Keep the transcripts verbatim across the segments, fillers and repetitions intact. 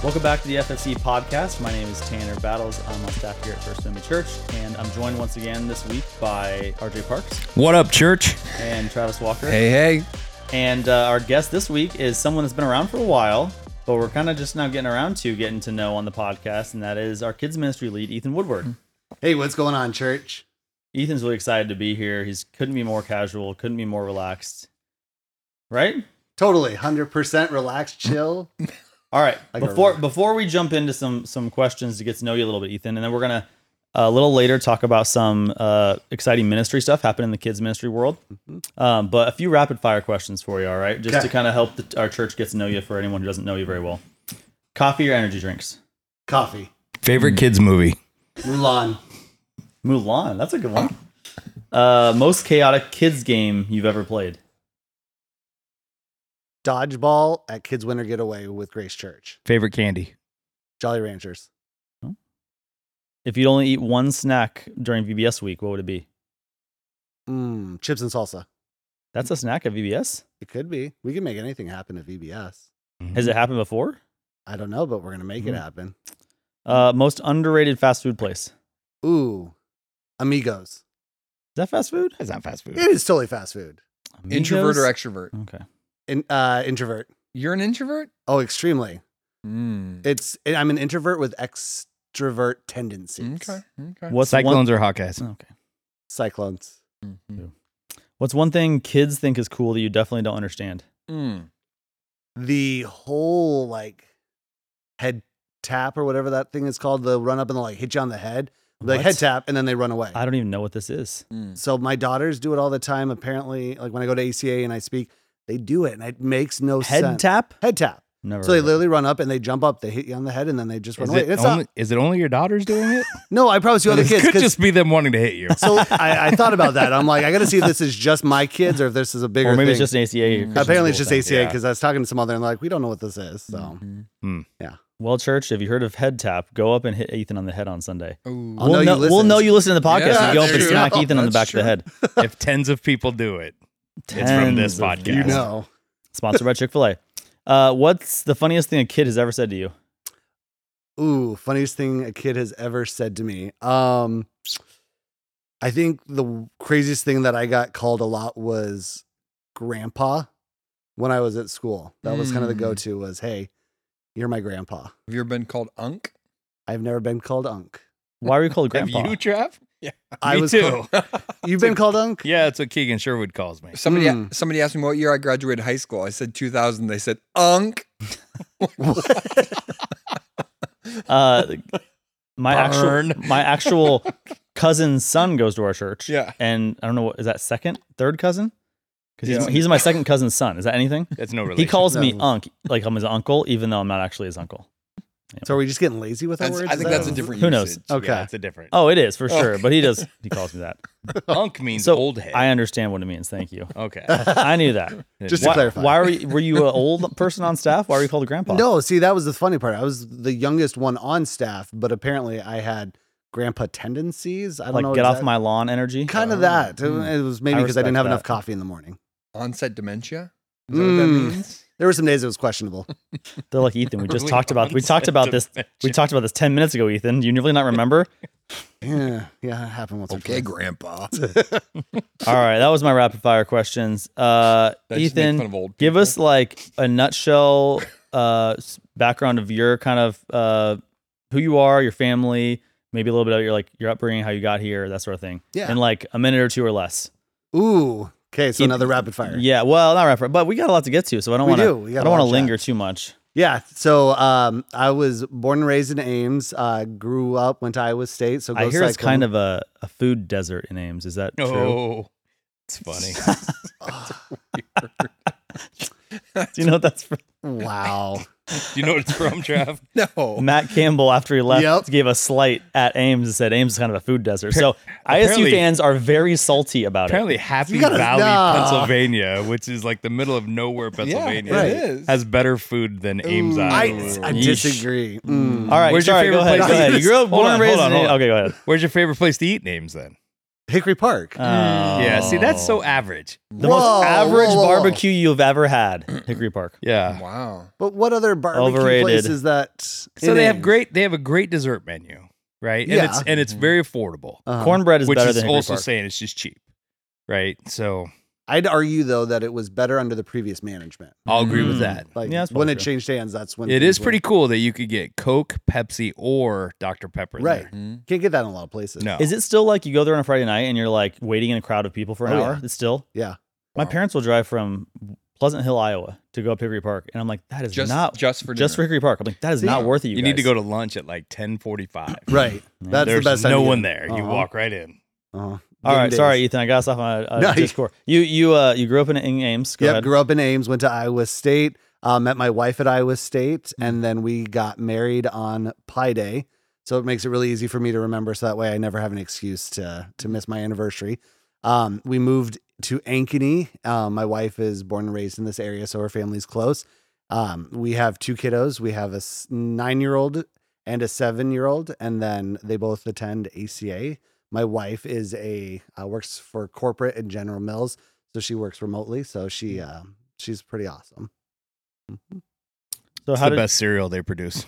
Welcome back to the F F C podcast. My name is Tanner Battles. I'm on staff here at First Family Church, and I'm joined once again this week by R J Parks. What up, church? And Travis Walker. Hey, hey. And uh, our guest this week is someone that's been around for a while, but we're kind of just now getting around to getting to know on the podcast, and that is our kids ministry lead, Ethan Woodward. Hey, what's going on, church? Ethan's really excited to be here. He's couldn't be more casual, couldn't be more relaxed. Right? Totally, one hundred percent relaxed, chill. All right. I Before before we jump into some some questions to get to know you a little bit, Ethan, and then we're gonna a little later talk about some uh, exciting ministry stuff happening in the kids ministry world. Mm-hmm. Um, but a few rapid fire questions for you, all right? Just okay. to kind of help the, our church get to know you for anyone who doesn't know you very well. Coffee or energy drinks? Coffee. Favorite kids movie? Mulan. Mulan. That's a good one. Uh, most chaotic kids game you've ever played? Dodgeball at Kids Winter Getaway with Grace Church. Favorite candy? Jolly Ranchers. If you'd only eat one snack during V B S week, what would it be? Mm, chips and salsa. That's a snack at V B S? It could be. We can make anything happen at V B S. Mm-hmm. Has it happened before? I don't know, but we're going to make Mm-hmm. it happen. Uh, most underrated fast food place? Ooh, Amigos. Is that fast food? It's not fast food. It is totally fast food. Introvert or Amigos? extrovert? Okay. In, uh, introvert. You're an introvert? Oh, extremely. Mm. It's I'm an introvert with extrovert tendencies. Okay. Okay. What's Cyclones one, or Hawkeyes? Okay. Cyclones. Mm-hmm. What's one thing kids think is cool that you definitely don't understand? Mm. The whole like head tap or whatever that thing is called, the run up and they'll like hit you on the head. Like What? head tap and then they run away. I don't even know what this is. Mm. So my daughters do it all the time. Apparently, like when I go to A C A and I speak, they do it and it makes no Head sense. tap? Head tap. Never. So they heard of it. literally run up and they jump up, they hit you on the head and then they just run Is away. it, It's only, not, is it only your daughters doing it? no, I promise you other This kids. could 'cause- just be them wanting to hit you. so I, I thought about that. I'm like, I got to see if this is just my kids or if this is a bigger Or maybe thing. it's just an A C A. Mm. Christian Apparently it's school just thing. A C A Yeah. because I was talking to some other and they're like, we don't know what this is. So Mhm. Hmm. Well, church, have you heard of head tap? Go up and hit Ethan on the head on Sunday. Ooh. I'll we'll, know you know, we'll listen. know you listen to the podcast. Yeah, and you go up that's and true. smack Ethan on the That's back of the head. If tens of people do it, it's from this Tens of podcast. you know. Sponsored by Chick-fil-A. Uh, what's the funniest thing a kid has ever said to you? Ooh, funniest thing a kid has ever said to me. Um, I think the craziest thing that I got called a lot was grandpa when I was at school. That was kind of the Mm. go-to was, hey, you're my grandpa. Have you ever been called Unk? I've never been called Unk. Why were you called Have grandpa? you, Trav? Yeah. I Me was too. called- You've been called Unk? Yeah, that's what Keegan Sherwood calls me. Somebody Mm. somebody asked me what year I graduated high school. I said two thousand. They said Unk. Uh, my Burn. actual my actual cousin's son goes to our church. Yeah. And I don't know what is that second, third cousin? Because he's, Yeah. he's my second cousin's son. Is that anything? That's no relation. He calls me No. Unc, like I'm his uncle, even though I'm not actually his uncle. So are we just getting lazy with our That's, words? I Is think that that's a what- different Who knows? usage. Okay. Yeah, it's a different. Oh, it is for sure, but he does. He calls me that. Unk means So old head. I understand what it means. Thank you. okay. I knew that. Just to why, clarify. why were you, were you an old person on staff? Why were you called a grandpa? No, see, that was the funny part. I was the youngest one on staff, but apparently I had grandpa tendencies. I don't like know. get off exact- my lawn energy. Kind of Oh, that. It- mm. It was maybe I because I, didn't respect have that. enough coffee in the morning. Onset dementia? Is that what that Mm. means? There were some days it was questionable. They're like Ethan. We just Early talked about. We talked onset about this. We dementia. talked about this ten minutes ago, Ethan. Do you really not remember? Yeah, yeah, it happened once. or Okay, twice. Grandpa. All right, that was my rapid fire questions. Uh, That just make fun Ethan, of old give people. us like a nutshell uh, s- background of your kind of uh, who you are, your family, maybe a little bit of your like your upbringing, how you got here, that sort of thing. Yeah. in like a minute or two or less. Ooh. Okay, so Keep- another rapid fire. Yeah, well, not rapid, but we got a lot to get to, so I don't We want do. to. We I got a don't lot want to to linger chat. too much. Yeah. So um, I was born and raised in Ames. Uh, grew up, went to Iowa State. So I go hear it's Cyclone. kind of a, a food desert in Ames. Is that true? Oh, it's funny. Do you know what that's from? Wow. Do you know what it's from, Trav? No. Matt Campbell, after he left, Yep. gave a slight at Ames and said Ames is kind of a food desert. So I S U Apparently- fans are very salty about Apparently, it. Happy You gotta- Valley, no. Pennsylvania, which is like the middle of nowhere, Yeah, Pennsylvania, Right. it is. has better food than Ames, Ooh. I, Iowa. I Yeesh. disagree. Mm. All right, Where's your sorry, go favorite ahead. place Go to ahead. eat? You grew up Hold born on, and raised hold on, in hold on. Okay, go ahead. Where's your favorite place to eat in Ames then? Hickory Park. Oh. Yeah, see, that's so average. The Whoa, most average whoa, whoa, whoa. barbecue you've ever had, Hickory Park. Yeah. Wow. But what other barbecue Overrated. places that? So in they have Ames? great. They have a great dessert menu, right? And Yeah. it's and it's very affordable, Uh-huh. Cornbread is which better is than Hickory also Park. saying it's just cheap, right? So I'd argue though that it was better under the previous management. I'll agree with Mm. that. Like Yeah, that's when probably it true. changed hands, that's when It things is pretty went- cool that you could get Coke, Pepsi, or Doctor Pepper. in Right. there. Mhm. Can't get that in a lot of places. No. Is it still like you go there on a Friday night and you're like waiting in a crowd of people for an Oh, hour? yeah. It's still. Yeah. My Wow. parents will drive from Pleasant Hill, Iowa, to go up to Hickory Park, and I'm like, that is Just not just for just for dinner. Hickory Park. I'm like, that is See? not worth it. You, You, need to guys. go to lunch at like ten forty-five. Right. That's There's the best. time no to get one in. there. You Uh-huh. walk right in. Uh-huh. All right, Game sorry, days. Ethan. I got us off on a, a No, you- Discord. You you uh you grew up in, in Ames. Go Yep. ahead. Grew up in Ames. Went to Iowa State. Uh, met my wife at Iowa State, Mm-hmm. and then we got married on Pi Day. So it makes it really easy for me to remember. So that way, I never have an excuse to to miss my anniversary. Um, we moved to Ankeny. Um, my wife is born and raised in this area, so her family's close. Um, we have two kiddos. We have a s- nine-year-old and a seven-year-old, and then they both attend A C A. My wife is a uh, works for corporate and General Mills, so she works remotely. So she uh, she's pretty awesome. Mhm. So It's how the did best cereal they produce.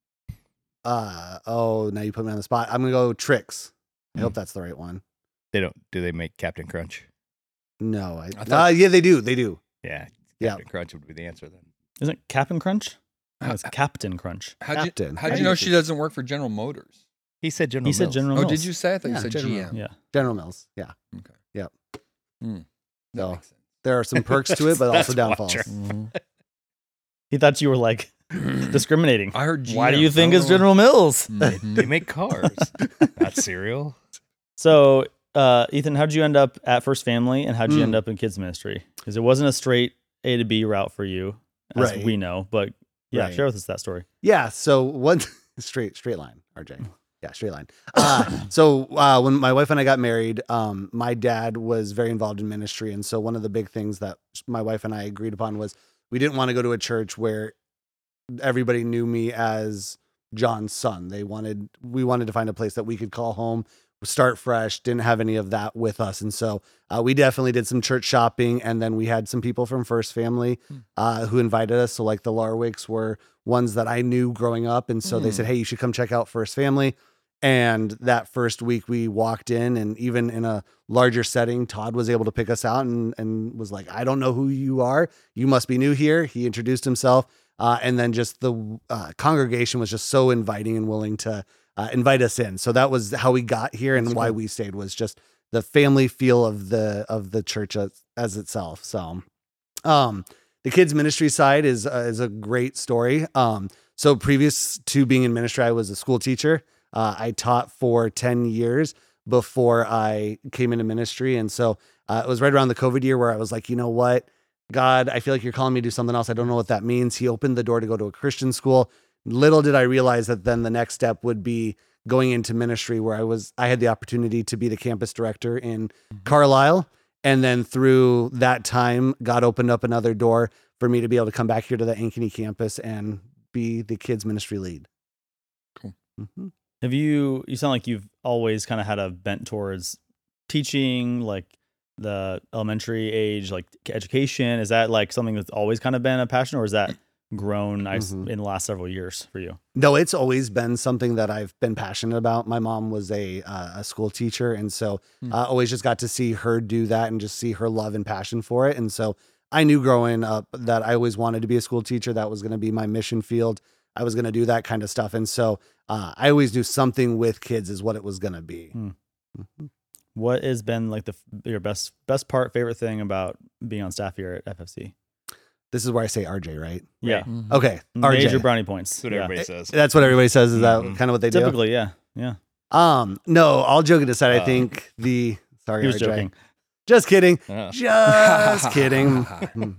Uh oh, now you put me on the spot. I'm gonna go Trix. I Mm. hope that's the right one. They don't. Do they make Captain Crunch? No, I, I uh, thought- yeah, they do. They do. Yeah. Yeah. Captain Crunch would be the answer then. isn't it Captain Crunch? No, Uh, it's Captain Crunch. How'd you, Captain. how'd I you know think she it's- doesn't work for General Motors? He said General He said Mills. General Oh, Mills. did you say? I thought Yeah, you said General G M. Yeah. General Mills. Yeah. Okay. Yep. Hmm. That No. makes sense. There are some perks to it, but That's also downfalls. why He thought you were like discriminating. I heard G M. Why do you think I it's don't know. General Mills? Mhm. They make cars, not cereal. So, uh, Ethan, how'd you end up at First Family, and how'd you Mm. end up in kids ministry? Because it wasn't a straight A to B route for you, as Right. we know. But yeah, Right. share with us that story. Yeah. So one straight straight line, R J. Yeah, straight line. Uh, so uh, when my wife and I got married, um, my dad was very involved in ministry, and so one of the big things that my wife and I agreed upon was we didn't want to go to a church where everybody knew me as John's son. They wanted we wanted to find a place that we could call home, start fresh. Didn't have any of that with us, and so uh, we definitely did some church shopping, and then we had some people from First Family uh, who invited us. So like the Larwicks were ones that I knew growing up, and so they Mm. said, "Hey, you should come check out First Family." And that first week we walked in, and even in a larger setting, Todd was able to pick us out and, and was like, "I don't know who you are. You must be new here." He introduced himself. Uh, and then just the uh, congregation was just so inviting and willing to uh, invite us in. So that was how we got here, and That's why cool. we stayed was just the family feel of the of the church as, as itself. So, um, the kids ministry side is uh, is a great story. Um, so previous to being in ministry, I was a school teacher. Uh, I taught for ten years before I came into ministry. And so uh, it was right around the COVID year where I was like, you know what, God, I feel like you're calling me to do something else. I don't know what that means. He opened the door to go to a Christian school. Little did I realize that then the next step would be going into ministry, where I was, I had the opportunity to be the campus director in Carlisle. And then through that time, God opened up another door for me to be able to come back here to the Ankeny campus and be the kids ministry lead. Cool. Mhm. Have you? You sound like you've always kind of had a bent towards teaching, like the elementary age, like education. Is that like something that's always kind of been a passion, or is that grown I s Mhm. in the last several years for you? No, it's always been something that I've been passionate about. My mom was a uh, a school teacher, and so Hmm. I uh, always just got to see her do that and just see her love and passion for it. And so I knew growing up that I always wanted to be a school teacher. That was going to be my mission field. I was going to do that kind of stuff, and so uh, I always knew something with kids is what it was going to be. Hmm. Mhm. What has been like the your best best part, favorite thing about being on staff here at F F C? This is where I say R J, right? Yeah, Mhm. Okay, R J. major brownie points. That's what Yeah. everybody says. That's what everybody says. Is that Mhm. kind of what they do? Typically, yeah, yeah. Um, no, all joking aside, I Uh, think the sorry, He was R J. joking. Just kidding. Yeah. Just kidding.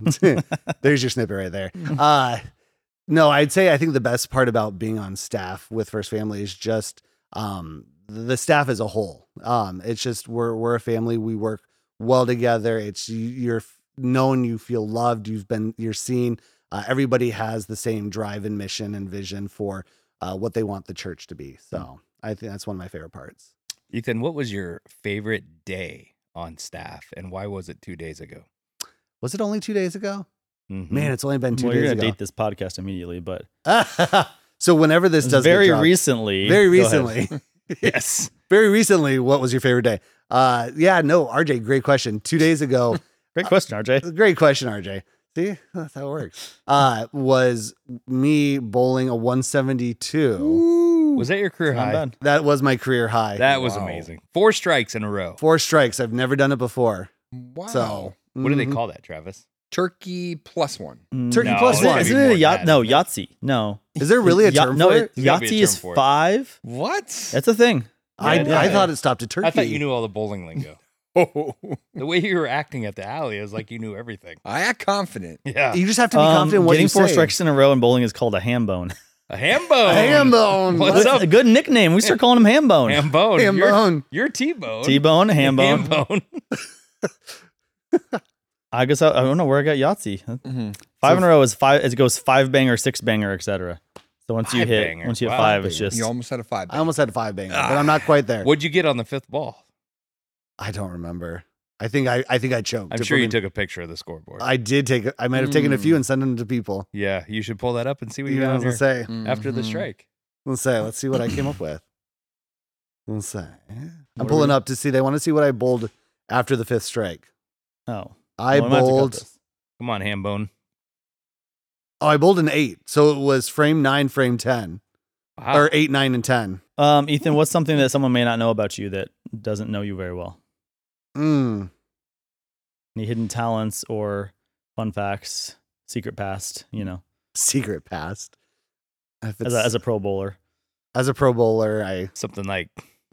There's your snippet right there. Uh, no, I'd say I think the best part about being on staff with First Family is just um, the staff as a whole. Um, it's just we're we're a family. We work well together. It's you- you're known, you feel loved, you've been you're seen. Uh, everybody has the same drive and mission and vision for uh, what they want the church to be. So I think that's one of my favorite parts. Ethan, what was your favorite day on staff, and why was it two days ago? Was it only two days ago? Mhm. Man, it's only been two well, you're days gonna ago. date this podcast immediately, but So whenever this does very get dropped- recently, very Go ahead. recently, yes. very recently, what was your favorite day? Uh, yeah, no, R J, great question. Two days ago, Great question, R J. great question, R J. See, that's how it works. Uh, was me bowling a one seventy-two. Was that your career Not high? bad. That was my career high. That was Wow. amazing. Four strikes in a row. Four strikes. I've never done it before. Wow. So, What do they mhm. call that, Travis? Turkey plus one. Turkey No, plus there's one. gotta be Isn't it more a than yacht? that, No, isn't it? Yahtzee. No. Is there really a Ya- term no, for it, it? There's gotta be a Yahtzee term is for it. five. What? That's a thing. I, Yeah, I yeah. thought it stopped at turkey. I thought you knew all the bowling lingo. The way you were acting at the alley is like you knew everything. I act confident. Yeah. You just have to be Um, confident in what getting you four say. strikes in a row in bowling is called a ham bone. A ham bone. A ham bone. What's That's up? a good nickname. We start calling him ham bone. Ham bone. Ham You're, bone. you're T-bone. T-bone, ham bone. Ham bone. I guess I, I don't know where I got Yahtzee. Mhm. Five So- in a row is five. It goes five banger, six banger, et cetera. So once you Five hit, banger. once you hit Wow. five, it's Banger. just You almost had a five. I almost had a five banger, but I'm not quite there. What'd you get on the fifth ball? I don't remember. I think I I think I choked. I'm If sure we're you gonna- took a picture of the scoreboard. I did take. a- I might have taken a few Mm. and sent them to people. yeah, you should pull that up and see what you Yeah, got on let's here say. after the Mhm. strike. Let's say. Let's see what I came up with. Let's say. I'm What are pulling we- up to see. They want to see what I bowled after the fifth strike. oh. I Well, I might have to cut bowled. this. Come on, ham bone. Oh, I bowled an eight. So it was frame nine, frame ten, Wow. or eight, nine, and ten. Um, Ethan, what's something that someone may not know about you that doesn't know you very well? Mm. Any hidden talents or fun facts, secret past? You know, Secret past. If as it's- a, as a pro bowler. as a pro bowler, I Something like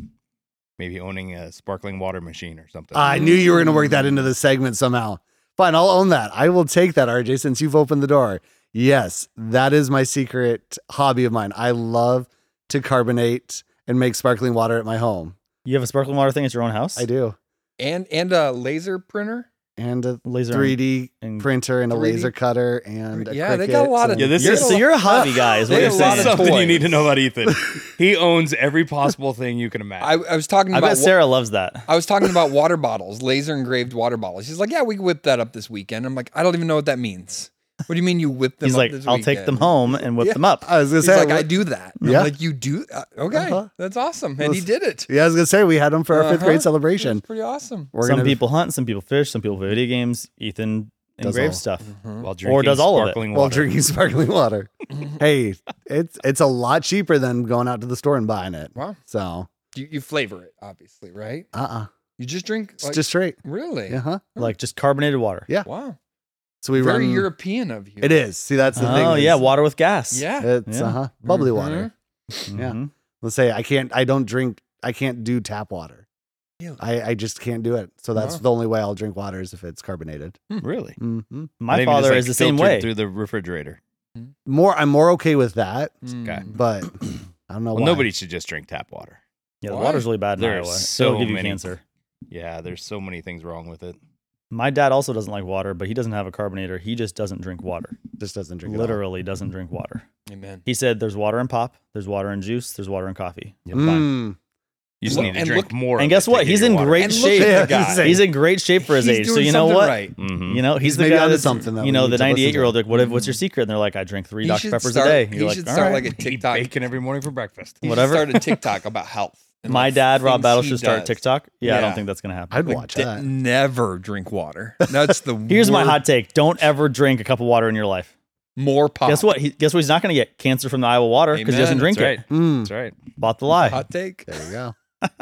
maybe owning a sparkling water machine or something. I knew you were going to work that into the segment somehow. Fine, I'll own that. I will take that, R J, since you've opened the door. Yes, that is my secret hobby of mine. I love to carbonate and make sparkling water at my home. You have a sparkling water thing at your own house? I do. And and a laser printer. And a Laser three D and printer and a three D? laser cutter and a Yeah, they got a lot of- and- Yeah, this You're, is- so you're a hobby guy, is what They you're have a lot saying. of Something you toys. need to know about Ethan. He owns every possible thing you can imagine. I, I was talking I about bet wa- Sarah loves that. I was talking about water bottles, laser engraved water bottles. She's like, "Yeah, we whipped that up this weekend." I'm like, "I don't even know what that means." What do you mean you whipped them He's up like, this I'll weekend? take them home and whip Yeah. them up. I was going He's to say, like, what- "I do that." And Yeah. I'm like, "You do? Uh, okay, Uh-huh. that's awesome." And he Let's- did it. yeah, I was going to say, we had them for our fifth Uh-huh. grade celebration. It's pretty awesome. We're Some gonna, people hunt, some people fish, some people play video games. Ethan Does engraves all. stuff. While drinking Or does all of it sparkling while water. drinking sparkling water. Hey, it's it's a lot cheaper than going out to the store and buying it. Wow. So, You, you flavor it, obviously, right? uh-uh. You just drink. It's Like, just straight. really. Uh-huh. Like just carbonated water. Yeah. Wow. So we Very run. European of you. It is. See, that's the thing. Oh is yeah, water with gas. Yeah. It's Yeah. uh-huh. Bubbly Mhm. water. Yeah. Mhm. Let's say I can't. I don't drink. I can't do tap water. Really? I, I just can't do it. So that's Wow. the only way I'll drink water is if it's carbonated. Really? Mm-hmm. My Maybe father just, like, is the same filtered way. through the refrigerator. More. I'm more okay with that. Okay. Mm. But I don't know Well, why. nobody should just drink tap water. Yeah, the Why? water's really bad in There's Iowa. so It'll give you many- cancer. Yeah, there's so many things wrong with it. My dad also doesn't like water, but he doesn't have a carbonator. He just doesn't drink water. just doesn't drink. It all. Literally doesn't drink water. Amen. He said there's water in pop, there's water in juice, there's water in coffee. You're fine. Mm. You just Look- need to and drink look- more. And of guess it to what? get He's your in water. great And look shape. at the Yeah, guy. He's in great shape for his He's age. So doing you know something what? Right. Mhm. You know, he's, He's the maybe guy onto that's something that you we know, need the to listen ninety-eight year old. to. Like, what? if- What's your secret? And they're like, I drink three He Doctor should Peppers start- a day. he You're like, should all start right. like a Eat TikTok. bacon every morning for breakfast. He should Whatever. start a TikTok about health. and, My like, dad, Rob things Battle, he should start does. TikTok. Yeah, I don't Yeah. think that's gonna happen. I'd Like, watch d- that. Never drink water. That's the Here's my worst- hot take: don't ever drink a cup of water in your life. More pop. Guess what? He, guess what? He's not going to get cancer from the Iowa water because he doesn't Amen. drink That's it. right. Mm. That's right. Bought the lie. Hot take. There you go.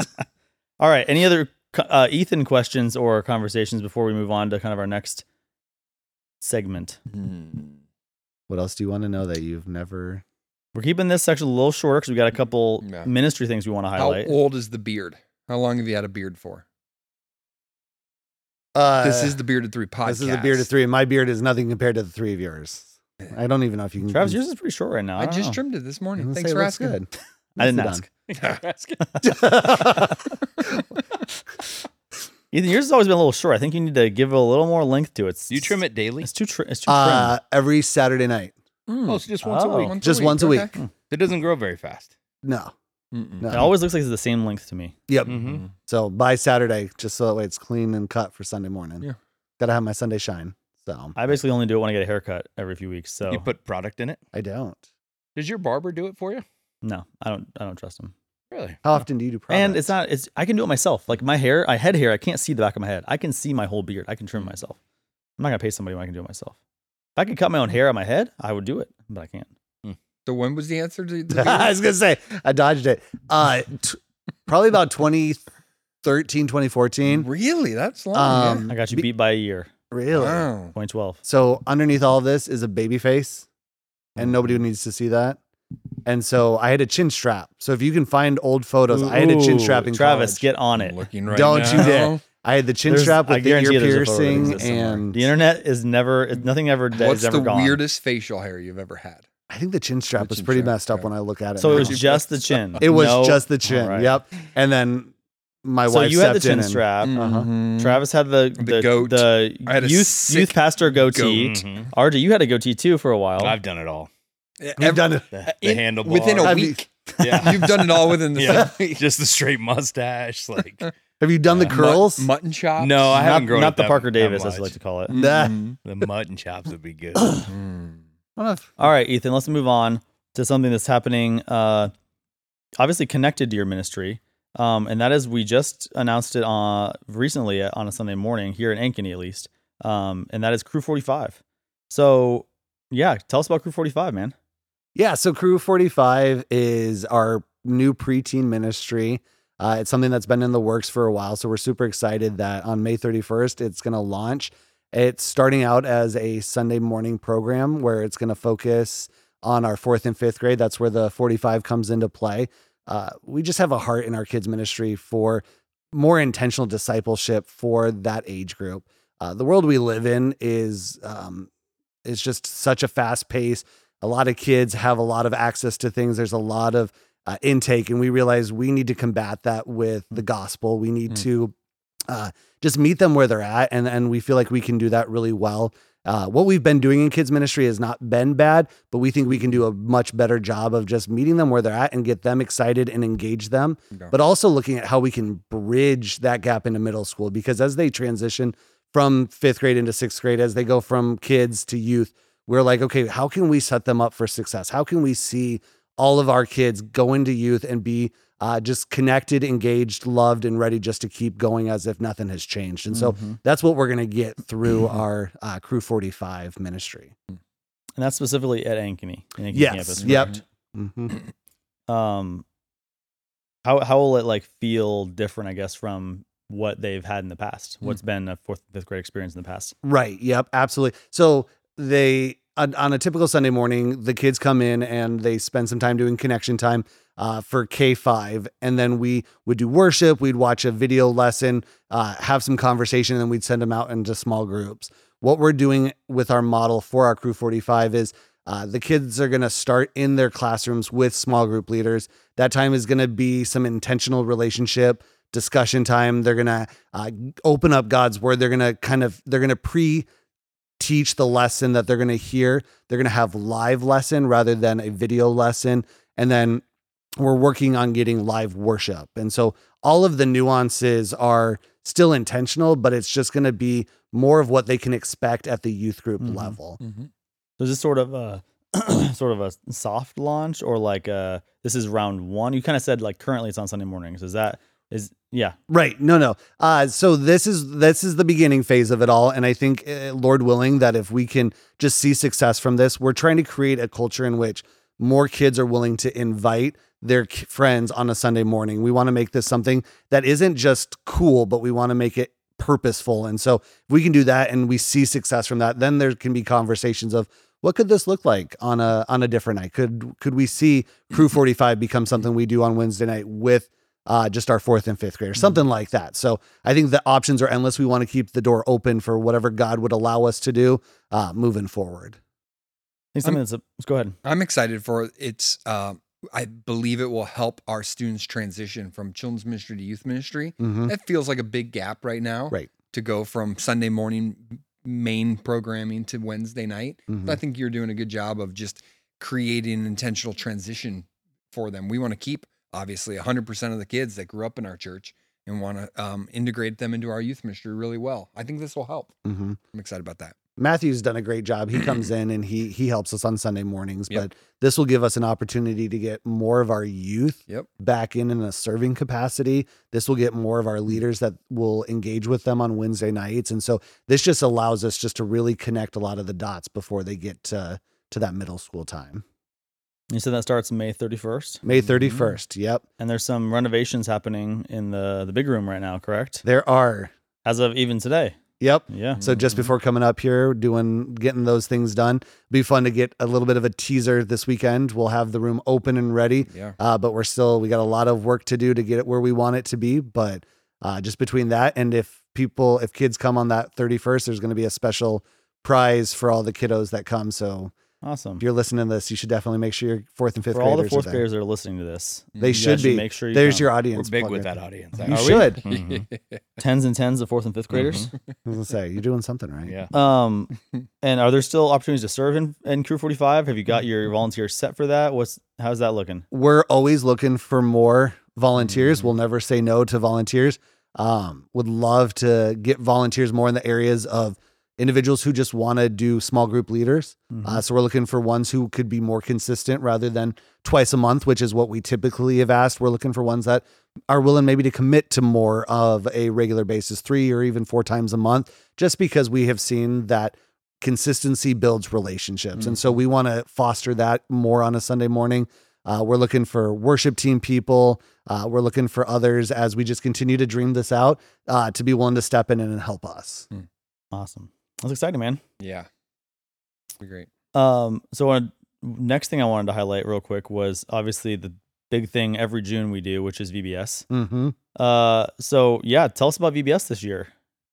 All right. Any other uh, Ethan questions or conversations before we move on to kind of our next segment? What else do you want to know that you've never? We're keeping this section a little shorter because we got a couple Yeah. ministry things we want to How highlight. old is the beard? How long have you had a beard for? Uh, This is the Bearded Three podcast. this is the beard of three, and my beard is nothing compared to the three of yours. I don't even know if you can. Travis, yours is pretty short right now. I, I don't just know. trimmed it this I'm morning. gonna Thanks say for it looks asking. good. I didn't Nicely ask. Ethan, yours has always been a little short. I think you need to give it a little more length to it. It's, Do you trim it daily? It's too. Tr- it's too Uh, every Saturday night. Mm. Oh, so just once Oh. a week. Just once a week. okay. It doesn't grow very fast. No, Mm-mm. No. It always looks like it's the same length to me. Yep. Mm-hmm. So by Saturday, just so that way it's clean and cut for Sunday morning. Yeah. Gotta have my Sunday shine. So I basically only do it when I get a haircut every few weeks. So You put product in it. I don't. Does your barber do it for you? no, I don't. I don't trust him. Really? How often do you do products? And it's not. It's I can do it myself. Like my hair, I head hair. I can't see the back of my head. I can see my whole beard. I can trim myself. I'm not gonna pay somebody when I can do it myself. If I could cut my own hair on my head, I would do it, but I can't. So when was the answer to, to I was gonna say I dodged it. Uh, t- probably about twenty thirteen, twenty fourteen. Really? That's long. Um, I got you Be- beat by a year. Really? Wow. twenty twelve. So underneath all of this is a baby face, and nobody needs to see that. And so I had a chin strap. So if you can find old photos, I had a chin Ooh, strap in Travis, college. get on I'm it. looking right Don't now. you dare. I had the chin There's- strap I with the ear guarantee there's a photo that piercing exists somewhere. and The internet is never. it- Nothing ever has What's ever the gone. weirdest facial hair you've ever had? I think the chin strap The was chin pretty strap, messed up okay. when I look at it. So it now. was just the chin. It was No- just the chin. All right. Yep. And then my So wife you had the stepped in chin and- strap. Uh-huh. Mhm. Travis had the The the, goat. the I had a youth sick youth pastor goatee. Mhm. R J, you had a goatee too for a while. I've done it all. We've done it. The, the In- handlebar. within a Have you- week. Yeah. You've done it all within the Yeah. same week. Just the straight mustache. Like, Have you done the Yeah. curls? Mut- mutton chops. no, I haven't not grown not up the that- Parker that Davis, as much. I like to call it. Nah. Mhm. The mutton chops would be good. Mm. I don't know if- All right, Ethan, let's move on to something that's happening, uh, obviously connected to your ministry. Um, and that is, we just announced it on recently on a Sunday morning here in Ankeny, at least. Um, and that is Crew forty-five. So, yeah, tell us about Crew forty-five, man. Yeah, so Crew forty-five is our new preteen ministry. Uh, it's something that's been in the works for a while. So we're super excited that on May thirty-first, it's going to launch. It's starting out as a Sunday morning program where it's going to focus on our fourth and fifth grade. That's where the forty-five comes into play. Uh, we just have a heart in our kids ministry for more intentional discipleship for that age group. Uh, the world we live in is, um, is just such a fast pace. A lot of kids have a lot of access to things. There's a lot of uh, intake, and we realize we need to combat that with the gospel. We need Mm. to uh, just meet them where they're at, and and we feel like we can do that really well. Uh, what we've been doing in kids ministry has not been bad, but we think we can do a much better job of just meeting them where they're at and get them excited and engage them, Okay. but also looking at how we can bridge that gap into middle school, because as they transition from fifth grade into sixth grade, as they go from kids to youth, we're like, okay, how can we set them up for success? How can we see all of our kids go into youth and be uh, just connected, engaged, loved, and ready just to keep going as if nothing has changed? And so Mhm. that's what we're going to get through our uh, Crew forty-five ministry. And that's specifically at Ankeny. Ankeny Yes. campus, Yep. correct? Mm-hmm. Um, how how will it like feel different, I guess, from what they've had in the past? What's been a fourth, fifth grade experience in the past? Right. Yep. Absolutely. So they on, on a typical Sunday morning, the kids come in and they spend some time doing connection time uh, for K five, and then we would do worship. We'd watch a video lesson, uh, have some conversation, and then we'd send them out into small groups. What we're doing with our model for our Crew forty-five is uh, the kids are going to start in their classrooms with small group leaders. That time is going to be some intentional relationship discussion time. They're going to uh, open up God's word. They're going to kind of, they're going to pre teach the lesson that they're going to hear. They're going to have live lesson rather than a video lesson. And then we're working on getting live worship. And so all of the nuances are still intentional, but it's just going to be more of what they can expect at the youth group Mhm. level. Mm-hmm. So is this sort of a sort of a soft launch, or like uh this is round one? You kind of said like currently it's on Sunday mornings. Is that is yeah? Right. No, no. Uh, so this is this is the beginning phase of it all. And I think, uh, Lord willing, that if we can just see success from this, we're trying to create a culture in which more kids are willing to invite their k- friends on a Sunday morning. We want to make this something that isn't just cool, but we want to make it purposeful. And so if we can do that and we see success from that, then there can be conversations of what could this look like on a on a different night? Could could we see Crew forty-five become something we do on Wednesday night with uh, just our fourth and fifth grade or something like that? So I think the options are endless. We want to keep the door open for whatever God would allow us to do uh, moving forward. I think something that's a, let's go ahead. I'm excited for it. It's, uh, I believe it will help our students transition from children's ministry to youth ministry. Mhm. It feels like a big gap right now. Right. To go from Sunday morning main programming to Wednesday night. Mhm. I think you're doing a good job of just creating an intentional transition for them. We want to keep obviously one hundred percent of the kids that grew up in our church and want to um, integrate them into our youth ministry really well. I think this will help. Mm-hmm. I'm excited about that. Matthew's done a great job. He comes in and he he helps us on Sunday mornings, Yep. but this will give us an opportunity to get more of our youth Yep. back in in a serving capacity. This will get more of our leaders that will engage with them on Wednesday nights. And so this just allows us just to really connect a lot of the dots before they get to, to that middle school time. You said that starts May thirty-first, May thirty-first. Yep. and there's some renovations happening in the the big room right now, correct? There are. As of even today. Yep. Yeah. So just before coming up here, doing getting those things done, be fun to get a little bit of a teaser this weekend. We'll have the room open and ready, Yeah. uh, but we're still we got a lot of work to do to get it where we want it to be. But uh, just between that and if people, if kids come on that thirty-first, there's going to be a special prize for all the kiddos that come. So Awesome. if you're listening to this, you should definitely make sure your fourth and fifth For all the graders fourth are there. graders that are listening to this, They you should guys be. Make sure you There's come. your We're audience. big plug with there. that audience. You actually. should. Mhm. Tens and tens of fourth and fifth graders. I was gonna say you're doing something right. Yeah. Um, and are there still opportunities to serve in, in Crew forty-five? Have you got your volunteers set for that? What's how's that looking? We're always looking for more volunteers. Mm-hmm. We'll never say no to volunteers. Um, would love to get volunteers more in the areas of individuals who just want to do small group leaders. Mm-hmm. Uh, so we're looking for ones who could be more consistent rather than twice a month, which is what we typically have asked. We're looking for ones that are willing maybe to commit to more of a regular basis, three or even four times a month, just because we have seen that consistency builds relationships. And so we want to foster that more on a Sunday morning. Uh, we're looking for worship team people. Uh, we're looking for others as we just continue to dream this out, uh, to be willing to step in and help us. Awesome. That's exciting, man. Yeah. Be great. Um, so uh, next thing I wanted to highlight real quick was obviously the big thing every June we do, which is V B S. Mm-hmm. Uh, so yeah, tell us about V B S this year.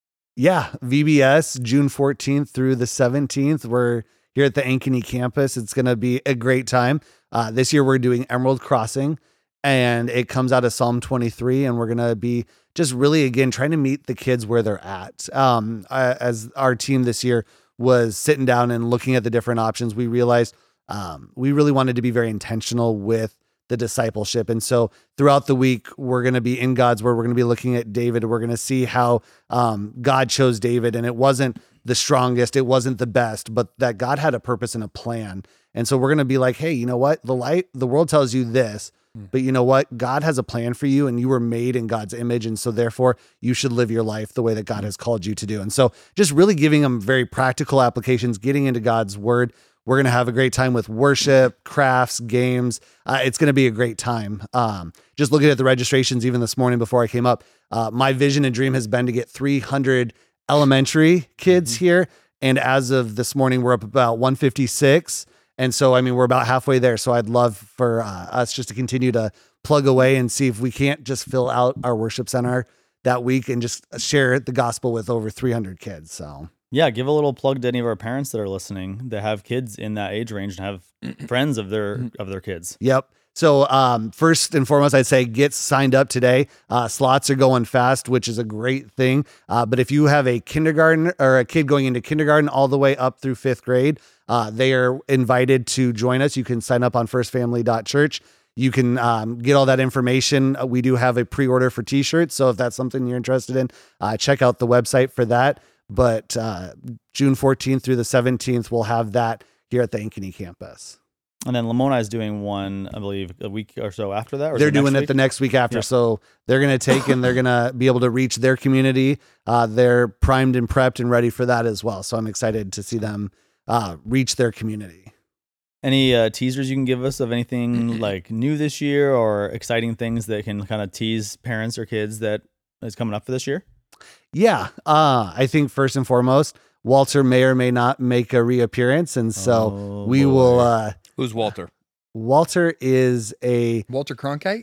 Yeah, V B S, June fourteenth through the seventeenth. We're here at the Ankeny campus. It's going to be a great time. Uh, this year we're doing Emerald Crossing, and it comes out of Psalm twenty-three, and we're going to be just really, again, trying to meet the kids where they're at. Um, uh, as our team this year was sitting down and looking at the different options, we realized um, we really wanted to be very intentional with the discipleship. And so throughout the week, we're going to be in God's word. We're going to be looking at David. We're going to see how um, God chose David, and it wasn't the strongest, it wasn't the best, but that God had a purpose and a plan. And so we're going to be like, hey, you know what? The light, the world tells you this, but you know what? God has a plan for you, and you were made in God's image. And so therefore you should live your life the way that God has called you to do. And so just really giving them very practical applications, getting into God's word. We're going to have a great time with worship, crafts, games. Uh, it's going to be a great time. Um, just looking at the registrations, even this morning before I came up, uh, my vision and dream has been to get three hundred elementary kids mm-hmm. here. And as of this morning, we're up about one fifty-six. And so, I mean, we're about halfway there. So I'd love for uh, us just to continue to plug away and see if we can't just fill out our worship center that week and just share the gospel with over three hundred kids. So Yeah, give a little plug to any of our parents that are listening that have kids in that age range and have friends of their of their kids. Yep. So um, first and foremost, I'd say get signed up today. Uh, slots are going fast, which is a great thing. Uh, but if you have a kindergarten or a kid going into kindergarten all the way up through fifth grade, uh, they are invited to join us. You can sign up on first family dot church. You can um, get all that information. Uh, we do have a pre-order for t-shirts. So if that's something you're interested in, uh, check out the website for that. But uh, June fourteenth through the seventeenth, we'll have that here at the Ankeny campus. And then Lamoni is doing one, I believe, a week or so after that. Or is They're it next doing it week? the next week after. Yeah. So they're going to take and they're going to be able to reach their community. Uh, they're primed and prepped and ready for that as well. So I'm excited to see them uh, reach their community. Any uh, teasers you can give us of anything like new this year or exciting things that can kind of tease parents or kids that is coming up for this year? Yeah. Uh, I think first and foremost, Walter may or may not make a reappearance. And so Oh, we boy. will, uh, Who's Walter? Walter is a, Walter Cronkite?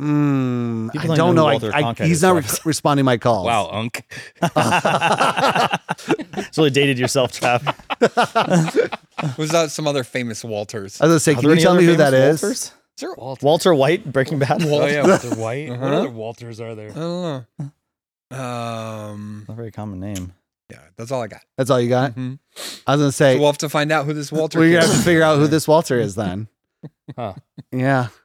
mm, People I don't don't know know. who I, Walter I, Cronkite he's is, not so re- I- responding my calls. Wow, Unk. It's really dated yourself, Trav. Was that some other famous Walters? I was going to say, Are can there you any tell other me who that famous is? Walters? Is there Walter. Walter White, Breaking Bad. Oh yeah, Walter White. Uh-huh. What other Walters are there? I don't know. Um, Not a very common name. yeah, that's all I got. That's all you got? Mhm. I was going to So say, we'll have to find out who this Walter we're is. going to have to figure out who this Walter is then. Huh. Yeah.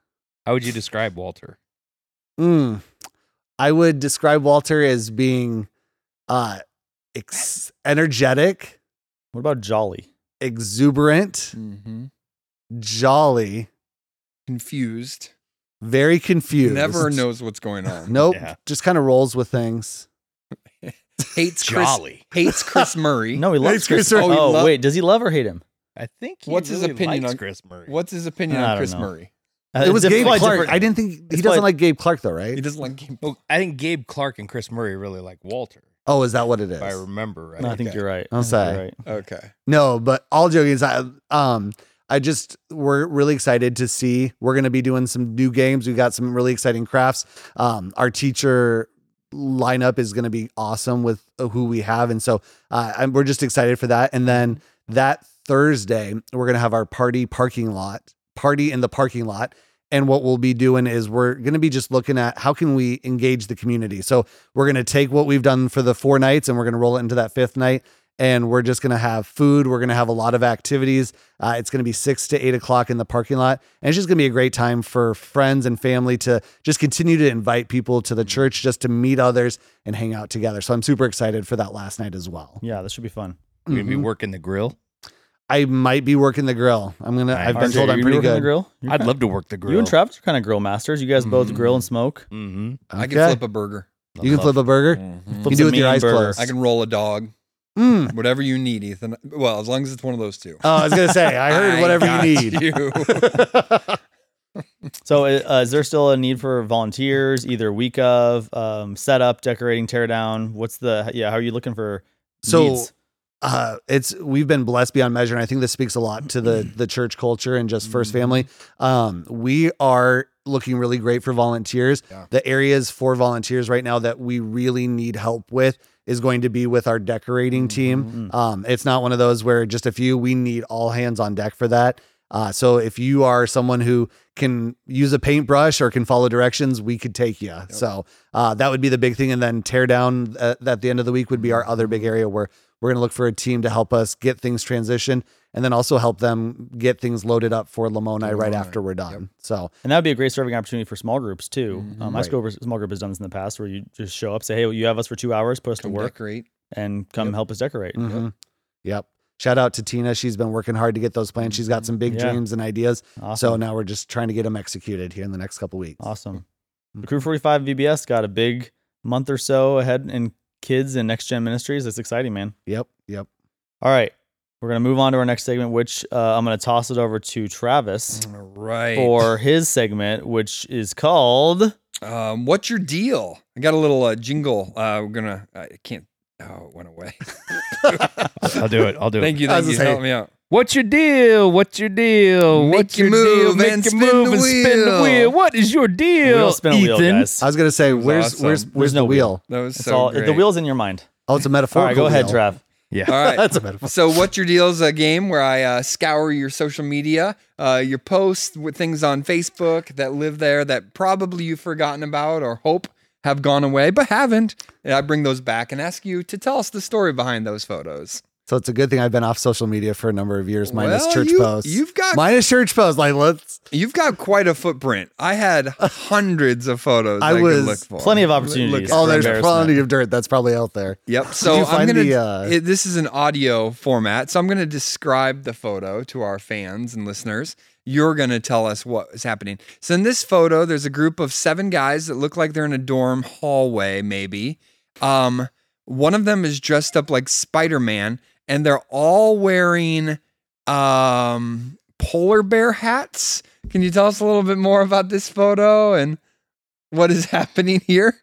How would you describe Walter? Mm, I would describe Walter as being uh, ex- energetic, What about jolly? exuberant, Mm-hmm. jolly, Confused. very confused. Never knows what's going on. Nope. Yeah. Just kind of rolls with things. Hates Chris. Jolly. Hates Chris Murray. No, he loves Chris Chris. Murray. Oh, Oh, he lo- wait, does he love or hate him? I think. He What's his really opinion likes on- Chris Murray? What's his opinion I on don't Chris know. Murray? It was Uh, Gabe probably Clark. different- I didn't think he it's doesn't probably- like Gabe Clark though, He right? doesn't like Gabe. Well, I think Gabe Clark and Chris Murray really like Walter, Oh, is that what it is? if I remember right. No, I think Okay. you're right. I'm I think sorry. you're right. Okay. No, but all joking aside, um, I just we're really excited to see. We're going to be doing some new games. We've got some really exciting crafts. Um, our teacher lineup is going to be awesome with uh, who we have, and so uh, I'm, we're just excited for that. And then that Thursday, we're going to have our party parking lot party in the parking lot. And what we'll be doing is we're going to be just looking at how can we engage the community. So we're going to take what we've done for the four nights and we're going to roll it into that fifth night. And we're just going to have food. We're going to have a lot of activities. Uh, it's going to be six to eight o'clock in the parking lot. And it's just going to be a great time for friends and family to just continue to invite people to the church, just to meet others and hang out together. So I'm super excited for that last night as well. Yeah, this should be fun. You're gonna be Mhm. working the grill. I might be working the grill. I'm going to, Nice. I've been R J, told are I'm you pretty working the good. grill? You're I'd kinda- love to work the grill. You and Travis are kind of grill masters. You guys both Mhm. grill and smoke. Mm-hmm. I can Okay. flip a burger. You can flip a burger. Mhm. You Flip can do it some with your mean eyes burger. closed. I can roll a dog. Mm. Whatever you need, Ethan. Well, as long as it's one of those two. Oh, I was going to say, I heard whatever got you need. you. So, uh, is there still a need for volunteers, either week of, um, setup, decorating, tear down? What's the, yeah, how are you looking for So, needs? uh, it's we've been blessed beyond measure, and I think this speaks a lot to the the church culture and just First Family. Um, we are looking really great for volunteers. Yeah. The areas for volunteers right now that we really need help with is going to be with our decorating team. Um, it's not one of those where just a few. We need all hands on deck for that. Uh, so if you are someone who can use a paintbrush or can follow directions, we could take you. So uh, that would be the big thing. And then tear down at, at the end of the week would be our other big area where we're going to look for a team to help us get things transitioned and then also help them get things loaded up for Lamoni right Lamoni. after we're done. So And that would be a great serving opportunity for small groups too. Mhm. Um, my Right. school group- small group has done this in the past where you just show up, say, hey, well, you have us for two hours, put us to Come work, decorate. and come Yep. help us decorate. mhm. Yep. Shout out to Tina. She's been working hard to get those plans. She's got some big Yeah. dreams and ideas. Awesome. So now we're just trying to get them executed here in the next couple weeks. Awesome. The Crew forty-five V B S got a big month or so ahead in kids and next gen ministries. That's exciting, man. Yep. Yep. All right. We're going to move on to our next segment, which uh, I'm going to toss it over to Travis All right. for his segment, which is called. Um, what's your deal? I got a little uh, jingle. Uh, we're gonna. I can't. Oh, it went away. I'll do it. I'll do Thank it. you. I Thank was you. gonna say- Help me out. What's your deal? What's your deal? Make What's your your deal? move Make and your spin move the and spin the wheel. wheel. What is your deal, Wheel spin a wheel, Ethan? guys. I was gonna say, That was where's awesome. where's There's where's no the wheel? That was It's so all, great. the wheel's in your mind. Oh, it's a All metaphorical. right, go ahead, wheel. Trav. Yeah. All right. That's a metaphor. So, What's Your Deal is a game where I uh, scour your social media, uh, your posts with things on Facebook that live there that probably you've forgotten about or hope have gone away, but haven't. And I bring those back and ask you to tell us the story behind those photos. So it's a good thing I've been off social media for a number of years, minus Well, church you- posts. you've got- minus church posts. Like let's. You've got quite a footprint. I had hundreds of photos I I, was- could look for. Plenty of opportunities. Oh, for there's embarrassment. plenty of dirt that's probably out there. Yep. So you I'm find gonna. the, uh, it- this is an audio format, so I'm gonna describe the photo to our fans and listeners. You're gonna tell us what is happening. So in this photo, there's a group of seven guys that look like they're in a dorm hallway, maybe. Um, one of them is dressed up like Spider-Man, and they're all wearing um polar bear hats. Can you tell us a little bit more about this photo and what is happening here?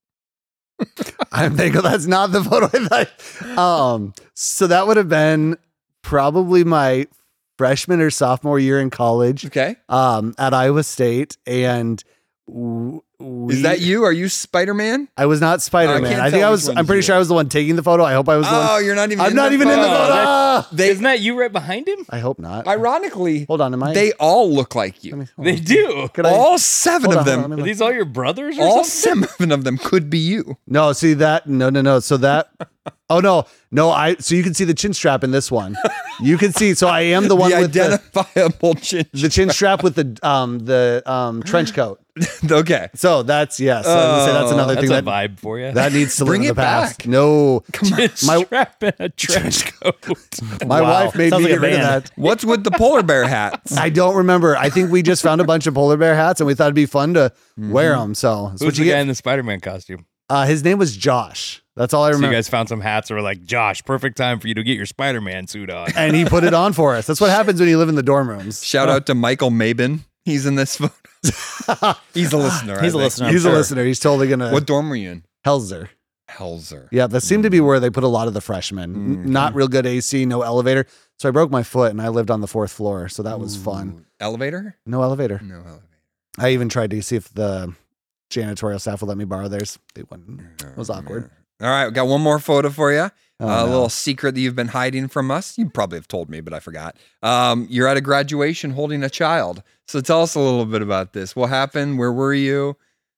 I'm thinking that's not the photo I thought. Um, so that would have been probably my freshman or sophomore year in college. Okay. Um, at Iowa State, and w- we, Is that you? Are you Spider-Man? I was not Spider Man. can't I, think tell I which was. one's I'm pretty you. sure I was the one taking the photo. I hope I was the Oh, one. you're not even I'm in not the even in the photo. photo. that's- Ah! They, Isn't that you right behind him? I hope not. ironically, Hold on, am I? they all look like you. Let me- hold They on. do. Could I- all seven hold of on, hold them. on, let Are me look. these all your brothers or All something? seven of them could be you. No, see that? No, no, no. So that Oh no, no, I so you can see the chin strap in this one. You can see, so I am the one the with the, identifiable chin. the chin strap with the um the um trench coat. Okay. So that's yes. I was gonna say that's Oh, another That's thing a that vibe for you. that needs to Bring live in it the past. back. No, My my- strap in a trench coat. my Wow. wife made Sounds me like get a rid of band. that. What's with the polar bear hats? I don't remember. I think we just found a bunch of polar bear hats and we thought it'd be fun to wear them. So that's Who's what the you guy get. in the Spider-Man costume? Uh, his name was Josh. That's all I So you remember. guys found some hats that were like, Josh, perfect time for you to get your Spider-Man suit on. And he put it on for us. That's what happens when you live in the dorm rooms. Shout out to Michael Mabin. He's in this photo. He's a listener. I He's a think. listener. I'm He's a sure. listener. He's totally gonna What dorm were you in? Helzer. Helzer. Yeah, that seemed to be where they put a lot of the freshmen. N- Mm, Not real good A C, no elevator. So I broke my foot and I lived on the fourth floor. So that was fun. Ooh. Elevator? No elevator. No elevator. I even tried to see if the janitorial staff would let me borrow theirs. They wouldn't. It was awkward. All right, we got one more photo for you. Oh, a no. little secret that you've been hiding from us. You probably have told me, but I forgot. Um, you're at a graduation holding a child. So tell us a little bit about this. What happened? Where were you?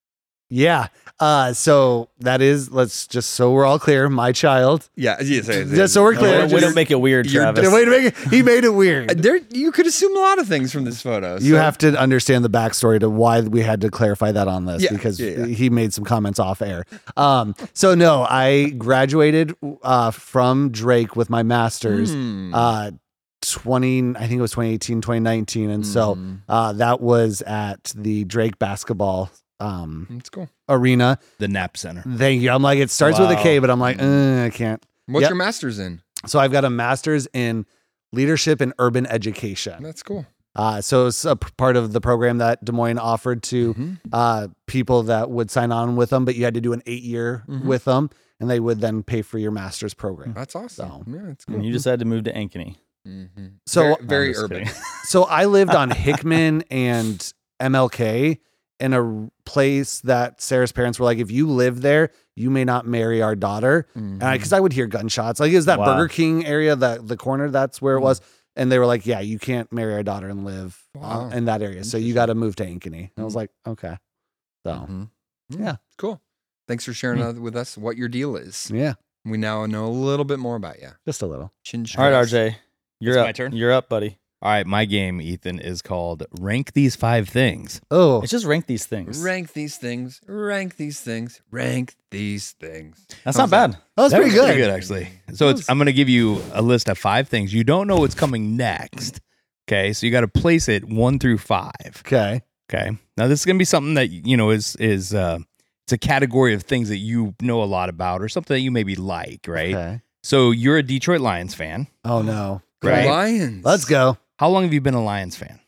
Yeah. Uh, so that is, let's just so we're all clear, my child. Yeah, yes, yes, yes. Just so we're No, clear. we, we just- don't make it weird, you're- Travis. Wait, wait, he made it Uh, weird. There, you could assume a lot of things from this photo. You so- have to understand the backstory to why we had to clarify that on this Yeah, because yeah, yeah. he made some comments off air. Um, so no, I graduated uh, from Drake with my master's Hmm. uh, twenty, I think it was twenty eighteen, twenty nineteen. And so Mhm. uh, that was at the Drake basketball um, That's cool. arena. The Nap Center. Thank you. I'm like, it starts with a Wow. K, but I'm like, uh, I can't. What's Yep. your master's in? So I've got a master's in leadership and urban education. That's cool. Uh, so it's a p- part of the program that Des Moines offered to Mhm. uh, people that would sign on with them, but you had to do an eight year Mhm. with them, and they would then pay for your master's program. That's awesome. So- Yeah, that's cool. And you decided to move to Ankeny. Mm-hmm. So- very, I'm very just urban. kidding. So I lived on Hickman and M L K in a r- place that Sarah's parents were like, if you live there, you may not marry our daughter. And I, Mhm. cause I would hear gunshots. Like, is that Wow. Burger King area, that the corner, that's where it Mm. was. And they were like, yeah, you can't marry our daughter and live uh, Wow. in that area. So you got to move to Ankeny. And I was like, okay. So Mhm. Yeah. Cool. Thanks for sharing Hmm. uh, with us what your deal is. yeah, We now know a little bit more about you. just a little. Chin All right, straps. R J, you're It's up. my turn? You're up, buddy. All right, my game, Ethan, is called Rank These Five Things. Oh, It's just rank these things. Rank these things. Rank these things. Rank these things. That's How's not that? bad. that was That pretty was good. Pretty good, actually. So it's, I'm going to give you a list of five things. You don't know what's coming next. Okay, so you got to place it one through five. Okay. Okay. Now this is going to be something that you know is is uh, it's a category of things that you know a lot about, or something that you maybe like, right? Okay. So you're a Detroit Lions fan. Oh no. Go Right. Lions. Let's go. How long have you been a Lions fan?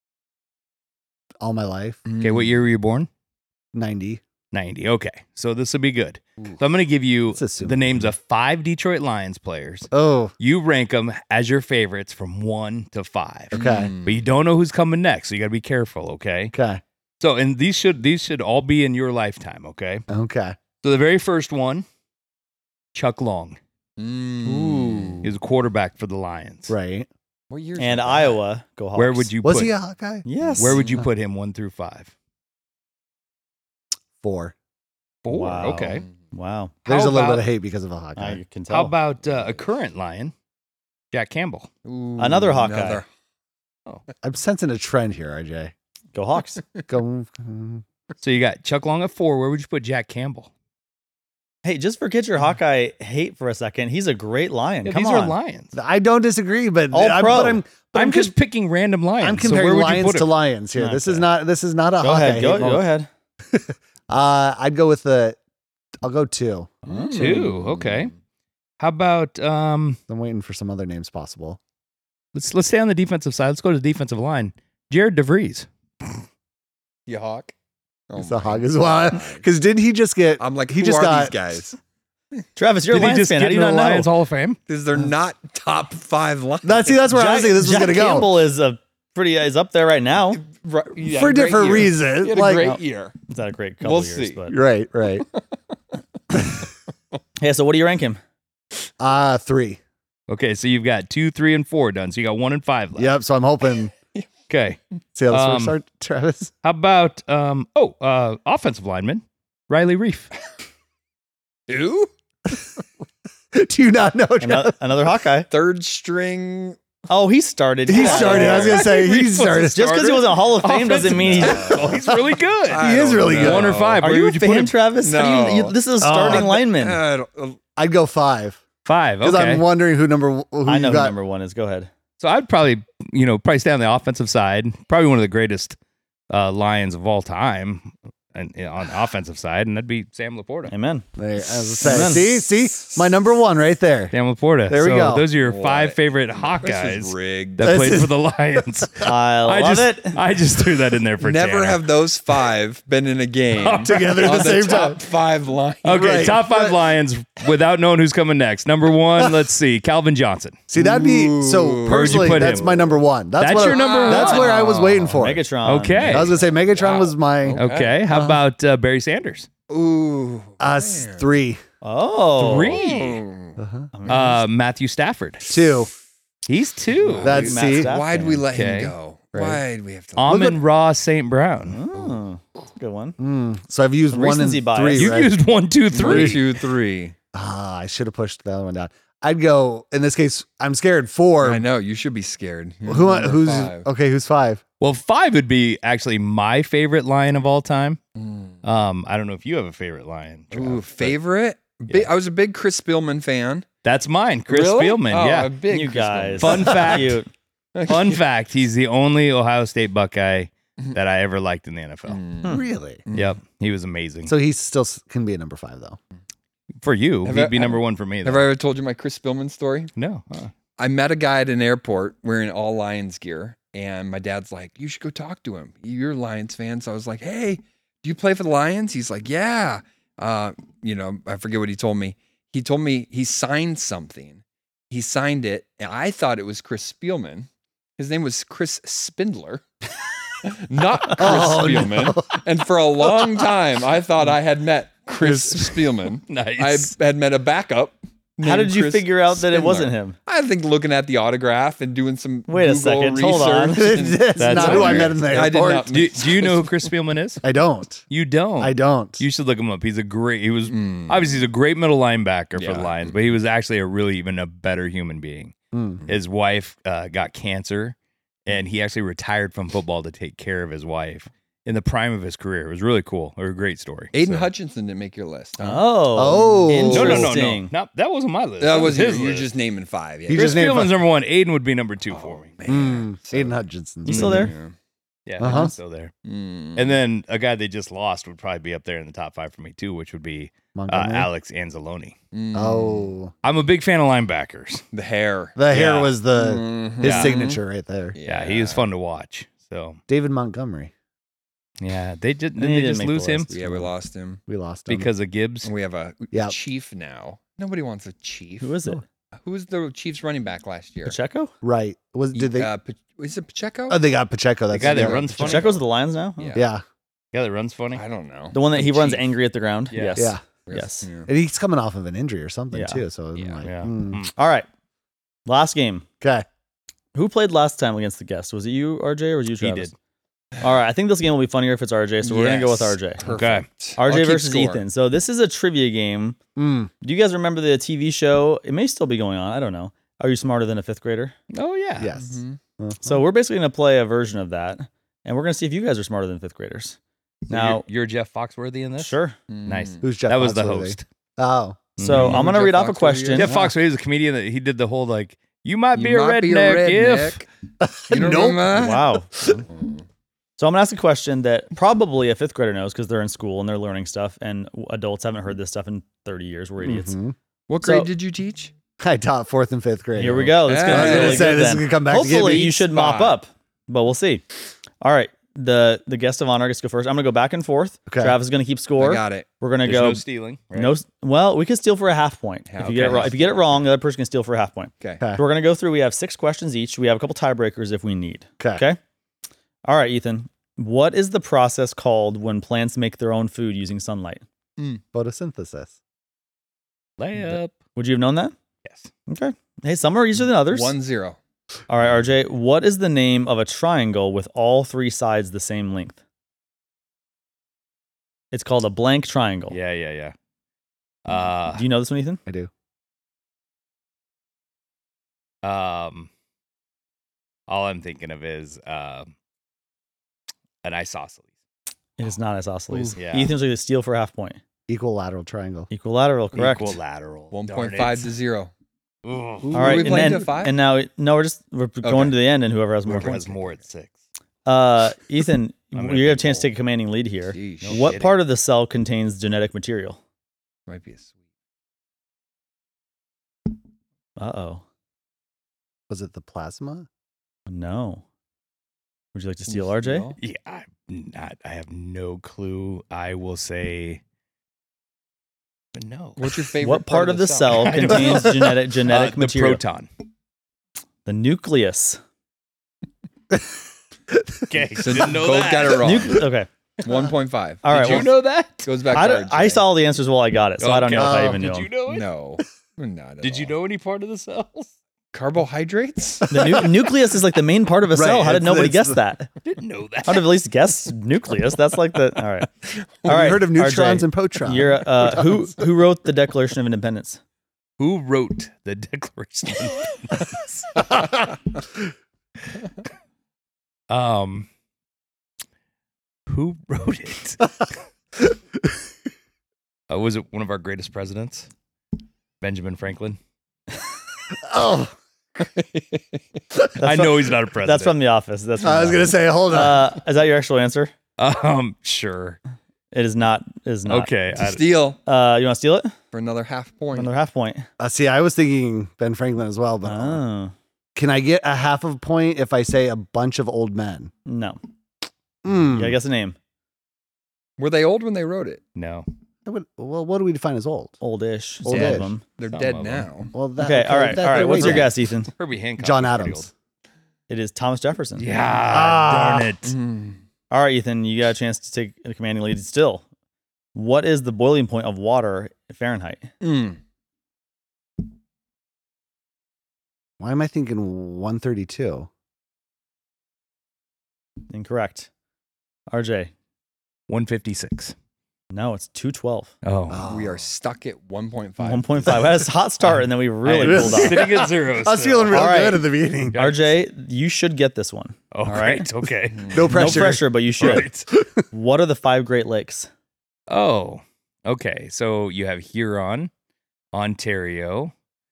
All my life. Okay, what year were you born? ninety. ninety. Okay, so this will be good. Ooh. So I'm going to give you Let's assume. the names of five Detroit Lions players. Oh, You rank them as your favorites from one to five. Okay. But you don't know who's coming next, so you got to be careful, okay? okay. So, and these should these should all be in your lifetime, okay? Okay. So the very first one, Chuck Long. Mm. He was a quarterback for the Lions. Right. What year? And Iowa, go Hawks. Where would you Was put he a Hawkeye? Yes. Where would you put him one through five? Four. Four. Wow. Okay. Wow. There's How a little about- bit of hate because of a Hawkeye. I can tell. How about uh, a current Lion, Jack Campbell? Ooh, Another Hawkeye. I'm sensing a trend here, R J. Go Hawks. Go. So you got Chuck Long at four. Where would you put Jack Campbell? Hey, just forget your Hawkeye hate for a second. He's a great Lion. Yeah, Come these on. are Lions. I don't disagree, but All I'm, pro. but I'm, but I'm I'm just com- picking random Lions. I'm So comparing where would you lions put to him? lions here. This is Okay. not. This is not a Go Hawkeye. ahead. Go, hate go moment. ahead. Uh, I'd go with the. I'll go two. Two. Okay. How about um? I'm waiting for some other names possible. Let's let's stay on the defensive side. Let's go to the defensive line. Jared DeVries. You Hawk. Oh It's a my hog as well. God. Because didn't he just get? I'm like, he who just are got these guys? Travis, you're Did a he Lions just fan. get How do you in the not know? Lions Hall of Fame? Because they're not top five Lions. That's see. That's where I was Jack, thinking this was Jack going to go Campbell is a pretty is up there right now. Right, he had for a great different year. reasons. He had a Like, great year. It's not a great couple We'll years, see. but right, right. yeah. So what do you rank him? Uh three. Okay, so you've got two, three, and four done. So you got one and five left. Yep. So I'm hoping. Okay. See how this Um, works, start, Travis. How about um? Oh, uh, offensive lineman Riley Reef. Who? Do you not know? Another, another Hawkeye. Third string. Oh, he started. He Yeah. started. I was gonna say he started. Just because he wasn't Hall of Fame doesn't mean he. Oh, he's really good. I He is don't really know. good. One or five. Are Where you a would you put fan, him? Travis? How do you- No. you- this is a starting Uh, lineman. I don't- I'd go five Five. because Okay. I'm wondering who number who I you know who got. number one is. Go ahead. So I'd probably, you know, probably stay on the offensive side. Probably one of the greatest uh, Lions of all time, and you know, on the offensive side, and that'd be Sam Laporta. Amen. There, as I Amen. say, see, see, my number one right there. Sam Laporta. There we So go. Those are your What? five favorite This is Hawkeyes rigged. that This played is- for the Lions. I love I just, it. I just threw that in there for Never Tanner. have those five been in a game Together at on the same top time. five line. Okay, Right. top five Lions without knowing who's coming next. Number one, let's see, Calvin Johnson. See, that'd be so. Ooh. Where'd you Personally, put that's him? my number one. That's, That's what your I- number That's one? where I was waiting for. Megatron. Okay. I was gonna say Megatron Wow. was my Okay, how about uh, Barry Sanders? Ooh. us man. three, Oh, Three. Ooh. Uh, Matthew Stafford. two. He's two. That's Matt see. Stafford. Why'd we let Okay. him go? Right. Why'd we have to? Amon Ra Saint Brown. Oh, that's a good one. Mm, so I've used Some one and recency bias. three. You right? used one, two, One, three. two, three. Ah, I should have pushed the other one down. I'd go in this case. I'm scared four. I know you should be scared. You're Who? number Who's five. okay? Who's five? Well, five would be actually my favorite Lion of all time. Mm. Um, I don't know if you have a favorite Lion. Trav, Ooh, but favorite? Big, I was a big Chris Spielman fan. That's mine, Chris Really? Spielman. Oh, yeah. a big You Chris guys. Fun fact. Cute. Spielman. Fun fact: he's the only Ohio State Buckeye that I ever liked in the N F L. Mm. Really? Yep, he was amazing. So he still s- can be a number five though. for you, Have he'd I- be number one for me. Have though. I ever told you my Chris Spielman story? No. Uh, I met a guy at an airport wearing all Lions gear, and my dad's like, "You should go talk to him. You're a Lions fan." So I was like, "Hey, do you play for the Lions?" He's like, "Yeah." Uh, you know, I forget what he told me. He told me he signed something. He signed it, and I thought it was Chris Spielman. His name was Chris Spindler, not Chris Oh, Spielman. no. And for a long time, I thought I had met Chris Spielman. nice. I had met a backup. How named did you Chris figure out that it Spindler. wasn't him? I think looking at the autograph and doing some Wait a Google second, research. hold on. and- That's That's not who I weird. met in the I did airport. not. do, do you know who Chris Spielman is? I don't. You don't. I don't. You should look him up. He's a great. He was Mm. obviously he's a great middle linebacker for Yeah. the Lions, but he was actually a really even a better human being. Mm. His wife uh, got cancer, and he actually retired from football to take care of his wife in the prime of his career. It was really cool. It was a great story. Aiden So- Hutchinson didn't make your list. Huh? Oh, Oh. No, no, no, no, interesting. no. That wasn't my list. that was his you. You're list. just naming five. Yeah. You Chris just named Spielman's five. number one. Aiden would be number two for me. Mm. So- Aiden Hutchinson. You still there? Yeah, Uh-huh. he's still there. Mm. And then a guy they just lost would probably be up there in the top five for me too, which would be uh, Montgomery? Alex Anzalone. Mm. Oh, I'm a big fan of linebackers. the hair. the hair Yeah. was the Mhm. his Yeah. signature right there. Yeah, he was fun to watch. So David Montgomery. yeah, they did. He Didn't they didn't just make the lose him list. Yeah, we lost him. We lost him because of Gibbs? And we have a Yep. chief now. Nobody wants a chief. Who is it? Who was the Chiefs running back last year? Pacheco? right. Was did they? Uh, Pa- is it Pacheco? Oh, they got Pacheco. That's guy that yeah. runs funny. Pacheco's with the Lions now? Oh. Yeah. Yeah, Yeah, that runs funny. I don't know. The one that he The runs Chief. angry at the ground? Yeah. Yes. yeah. Yes. Yeah. And he's coming off of an injury or something Yeah. too. So I'm Yeah. like, Yeah. mm. Mm. All right. Last game. okay. Who played last time against the guest? Was it you, R J, or was you He Travis? did. All right. I think this game will be funnier if it's R J, so we're going to go with Yes. R J. Perfect. R J I'll keep versus score. Ethan. So this is a trivia game. Mm. Do you guys remember the T V show? It may still be going on. I don't know. Are you smarter than a fifth grader? Oh yeah. Yes. Mhm. Uh-huh. So we're basically going to play a version of that, and we're going to see if you guys are smarter than fifth graders. So Now, you're, you're Jeff Foxworthy in this. sure. Nice. Mm. Who's Jeff? That was the Foxworthy? host. Oh, So Mhm. I'm going to Jeff read off a Foxworthy question. is? Jeff Yeah. Foxworthy is a comedian that he did the whole like you might be You a might redneck be a if redneck. You don't Nope. remember that? Wow. Mm. So I'm gonna ask a question that probably a fifth grader knows because they're in school and they're learning stuff, and adults haven't heard this stuff in thirty years. We're idiots. Mhm. What So- grade did you teach? I taught fourth and fifth grade. Here we go. This is Yeah. gonna I be was really gonna say, good this is then. gonna come back to get Hopefully, me. you should mop Spot. up, but we'll see. All right. The the guest of honor gets to go first. I'm gonna go back and forth. Okay. Travis is gonna keep I score. got it. We're gonna there's go no stealing. Right? no. Well, we could steal for a half point Yeah, if you get it okay. wrong. If you get it wrong, the other person can steal for a half point. Okay. Okay. So we're gonna go through. We have six questions each. We have a couple tiebreakers if we need. Okay. Okay. All right, Ethan. What is the process called when plants make their own food using sunlight? Photosynthesis. Layup. Would you have known that? Yes. Okay. Hey, some are easier than others. One zero. All right, R J. What is the name of a triangle with all three sides the same length? It's called a blank triangle. Yeah, yeah, yeah. Uh, Do you know this one, Ethan? I do. Um, all I'm thinking of is uh, an isosceles. It is not isosceles. Ooh. Yeah. Ethan's going to steal for a half point. Equilateral triangle. Equilateral, correct. Equilateral. One Darn point five it. to zero. Ooh. All What right, are we and playing then to five? and now no, we're just we're going to the end, and whoever has more Whoever points. has more at six. Uh, Ethan, I'm you gonna have a take chance to gold. take a commanding lead here. Sheesh. No What kidding. part of the cell contains genetic material? Might be a sweet. Uh oh, Was it the plasma? no. Would you like to Can steal, you R J? steal? Yeah, I'm not. I have no clue. I will say, but no. What's your favorite? What part of the cell I don't contains know. genetic genetic Uh, the material? proton. The nucleus. Okay, So didn't know both that. got it wrong. Nucle- okay. One point five. All right. Did you well, know that? Goes back. I, to don't- R J. I saw all the answers while I got it, so I don't know if I Okay. even knew Did them. you know it? No, not at Did you all. know any part of the cells? Carbohydrates? The nu- nucleus is like the main part of a Right, cell. How did it's- nobody it's guess the- that? Didn't know that. How did at least guess nucleus? That's like the all right. Well, All right, you heard of neutrons R J, and protons. You're uh, who who wrote the Declaration of Independence? Who wrote the Declaration of Independence? um, who wrote it? Uh, was it one of our greatest presidents, Benjamin Franklin? Oh, I know he's not a president. That's from The Office. That's from I The was gonna Office. say, hold on. Uh, is that your actual answer? um, sure. It is not. It is not. Okay. To I- steal Uh, you want to steal it? for another half point. Another half point. Uh, see, I was thinking Ben Franklin as well, but Oh can I get a half of a point if I say a bunch of old men? no. Hmm. Yeah, I guess a name. Were they old when they wrote it? no. I would- well, what do we define as old? Oldish. Old Some of ish. them. They're Some dead of 'em. now. Well, that, Okay. All right. that- All right. they're What's way your dead. guess, Ethan? Herbie Hancock. John was pretty Adams. It is Thomas Jefferson. old. Yeah. Ah. Darn it. Mm. All right, Ethan. You got a chance to take a commanding lead. Still, what is the boiling point of water in Fahrenheit? Mm. Why am I thinking one thirty-two? Incorrect. R J. one fifty-six. No, it's two twelve. Oh. We are stuck at one point five. One point five. We had a hot start, and then we really I- pulled off. Sitting at zero. I was feeling real All right. good at the beginning. Yeah. R J, you should get this one. Oh, All right. right. Okay. No pressure. No pressure, but you should. Right. What are the five Great Lakes? Oh, okay. So you have Huron, Ontario,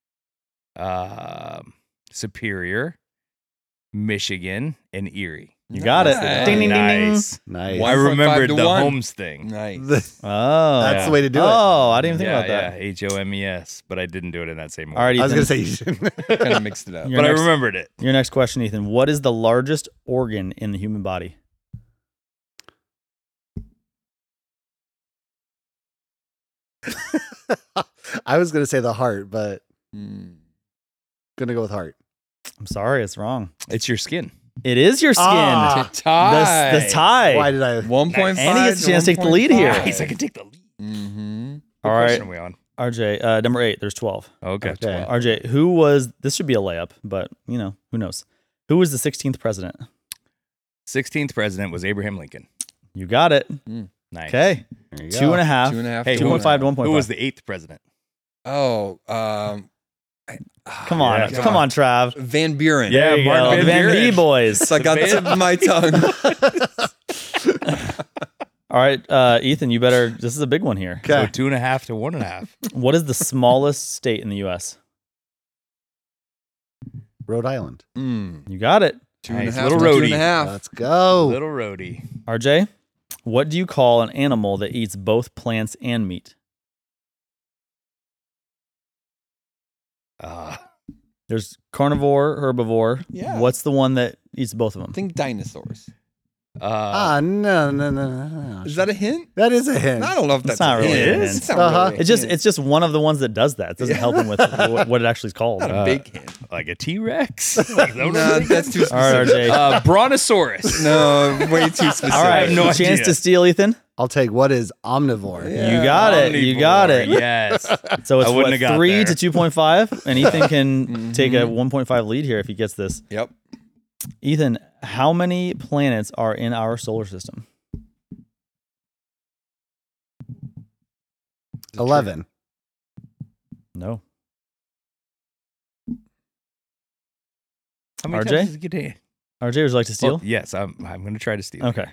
um, Superior, Michigan, and Erie. You got it. Nice. Ding, ding, ding, ding. Nice. One Nice. I point five remembered to the one. Holmes thing. Nice. The- Oh, That's Yeah. the way to do it. Oh, I didn't even think yeah, about that. yeah. H O M E S, but I didn't do it in that same order. All right, I was Ethan. gonna say you shouldn't. Kind of mixed it up. Your but next- I remembered it. Your next question, Ethan. What is the largest organ in the human body? I was gonna say the heart, but Mm. gonna go with heart. I'm sorry, it's wrong. It's your skin. It is your skin. Ah. To tie. the, the tie. Why did I? One point five. And he gets a chance to take the lead here. Nice. I can take the lead. Mm-hmm. What All right. question are we on? R J, uh, number eight. There's twelve. Okay. Okay. R J, who was? This should be a layup, but you know who knows? Who was the sixteenth president? sixteenth president was Abraham Lincoln. You got it. Nice. Okay, There you two go. and a half. Two and a half. Hey, Two who- point five to one point Who five. was the eighth president? Oh, um, I- Come on, Yeah. come on, Trav. Van Buren. Yeah, There you Mark go. Van The Van Buren. V boys. It's like on the tip of my tongue. All right, uh, Ethan, you better. This is a big one here. So Okay. two and a half to one and a half. What is the smallest state in the U S? Rhode Island. Mm. You got it. Two and a Nice. half. Little to Two roadie. and a half. Let's go. Little roadie. R J, what do you call an animal that eats both plants and meat? Uh, There's carnivore, herbivore. Yeah. What's the one that eats both of them? Think dinosaurs. uh, Ah, no, no, no, no, no. Is that a hint? That is a hint. I don't know if It's that's not a really hint. a hint. It's not Uh-huh. really a It's just hint. it's just one of the ones that does that. It doesn't Yeah. help him with what, what it actually is called. not a uh, big hint. like a T Rex. Like, is that what No, I'm thinking? that's too All right, R specific. J. uh, Brontosaurus. No, way too specific. All right, no no chance idea. to steal, Ethan. I'll take what is omnivore. Yeah. You got it. You got Omnivore, it. Yes. So it's I wouldn't what, have got three there. to two point five, and Ethan can Mhm. take a one point five lead here if he gets this. Yep. Ethan, how many planets are in our solar system? Eleven. No. How many R J? times does it get to? R J, would you like to steal? Oh, yes, I'm. I'm going to try to steal. Okay.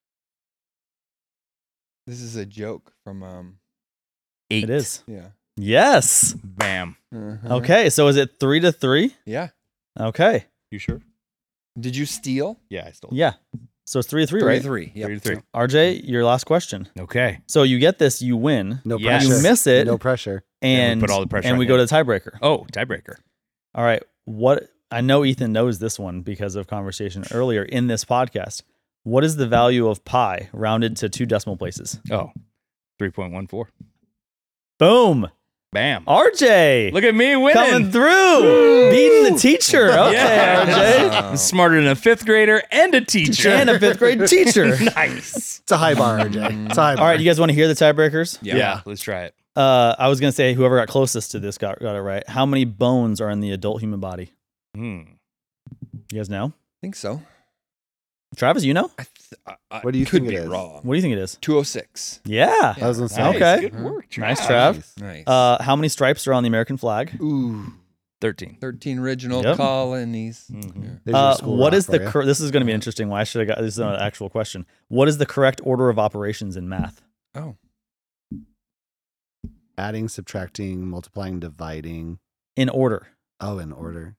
This is a joke from um. Eight. It is. Yeah. Yes. Bam. Uh-huh. Okay. So is it three to three? Yeah. Okay. You sure? Did you steal? Yeah, I stole. Yeah. So it's three to three, Three right? three. Yep. Three to three. R J, your last question. Okay. So you get this, you win, No Yes. pressure. You miss it. No pressure. and put all the pressure and on we him. go to the tiebreaker. Oh, tiebreaker. All right. What I know Ethan knows this one because of conversation earlier in this podcast. What is the value of pi rounded to two decimal places? Oh, three point one four. Boom. Bam. R J. Look at me winning. coming through. Beating the teacher. Okay, Yeah. R J. I'm smarter than a fifth grader and a teacher. And a fifth grade teacher. Nice. It's a high bar, R J. It's a high bar. All right, you guys want to hear the tiebreakers? Yeah. Yeah. Let's try it. Uh, I was gonna say whoever got closest to this got got it right. How many bones are in the adult human body? Hmm. You guys know? I think so. Travis, you know? I th- I, I What do you could think it be is? wrong. What do you think it is? two oh six. Yeah. I was gonna say. Nice. Okay. Good work. Nice, Trav. Trav. Nice. Uh, how many stripes are on the American flag? Ooh. thirteen. thirteen original Yep. colonies. Mhm. Yeah. There's your Uh, school what rock is the for ya. cor- this is going to be interesting. Why should I got this is an actual question. What is the correct order of operations in math? Oh. adding, subtracting, multiplying, dividing? In order. Oh, in order.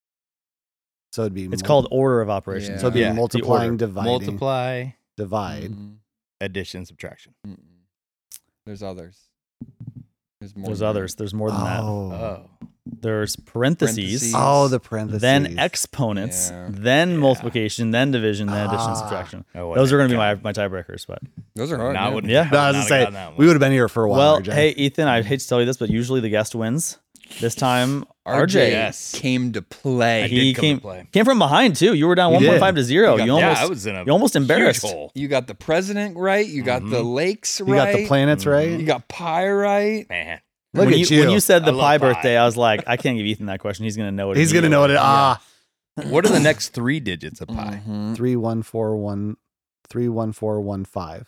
So it'd be It's mul- called order of operations. so it'd be Yeah, the multiplying, order. dividing, Multiply, divide. Mm, addition, subtraction. mm-mm. There's others. There's more. There's than others. There's more than that. Oh. Oh. There's parentheses, Parentheses. Oh, the parentheses. then exponents, Yeah. then Yeah. multiplication, then division, then addition, Ah. subtraction. Oh, Those are going to be God. my, my tiebreakers. But that. Those are hard. Not yeah. wouldn't- Yeah. No, I was not gonna say gotten that one. we would have been here for a while. well, R J. hey Ethan, I hate to tell you this, but usually the guest wins. This time, R J R J Yes. came to play. I he did come came to play. came from behind too. You were down You one did. point five to zero. You got- You almost yeah, I was in a you almost embarrassed. huge hole. You got the president right. You got the lakes you got right. the planets right. You got pi right. Man. Look when at you, you. when you said I the love pie pie. birthday, I was like, I can't give Ethan that question. He's gonna know it. He's gonna know it. immediately. Ah, What are the next three digits of pi? Mhm. three one four one, three one four one five.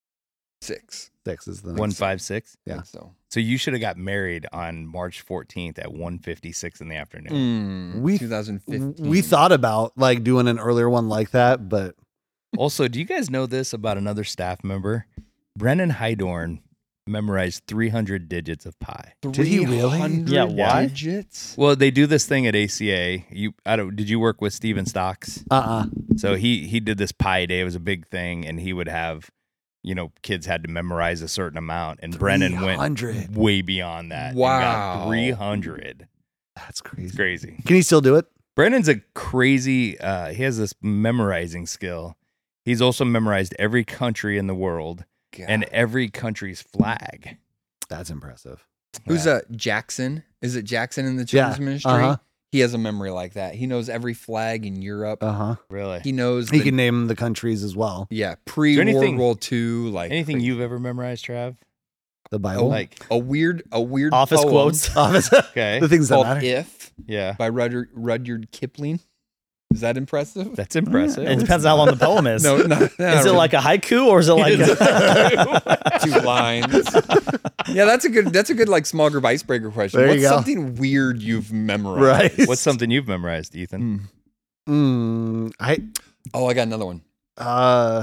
Six. Six is the One next. five six. Yeah. I think so. So you should have got married on March fourteenth at one fifty six in the afternoon. Mm, We- twenty fifteen. We thought about like doing an earlier one like that, but Also, do you guys know this about another staff member? Brennan Hydorn memorized three hundred digits of pi. Did he really? three hundred Yeah, why? Digits? Well, they do this thing at A C A. You, I don't. Did you work with Steven Stocks? uh uh So he he did this pi day. It was a big thing, and he would have, you know, kids had to memorize a certain amount, and Brennan went hundred. way beyond that. Wow. three hundred. That's It's crazy. crazy. Can he still do it? Brennan's a crazy. Uh, he has this memorizing skill. He's also memorized every country in the world and every country's flag. That's impressive. Who's Yeah. uh Jackson? Is it Jackson in the children's Yeah, ministry? uh-huh. He has a memory like that. He knows every flag in Europe. Uh huh. Really? he knows He the- can name the countries as well. yeah, pre World anything- War Two, like Anything crazy. you've ever memorized, Trav? The Oh, Bible. Like, a weird a weird Office poem quotes. Office. okay, the things that called matter. If yeah, by Rudyard, Rudyard Kipling. Is that impressive? that's impressive. It depends on how long the poem is. No, not, Is it like a haiku or is it like a- two lines? Yeah, that's a good that's a good like small group icebreaker question. There you What's go. something weird you've memorized? Right. What's something you've memorized, Ethan? Hmm. Mm, I Oh, I got another one. uh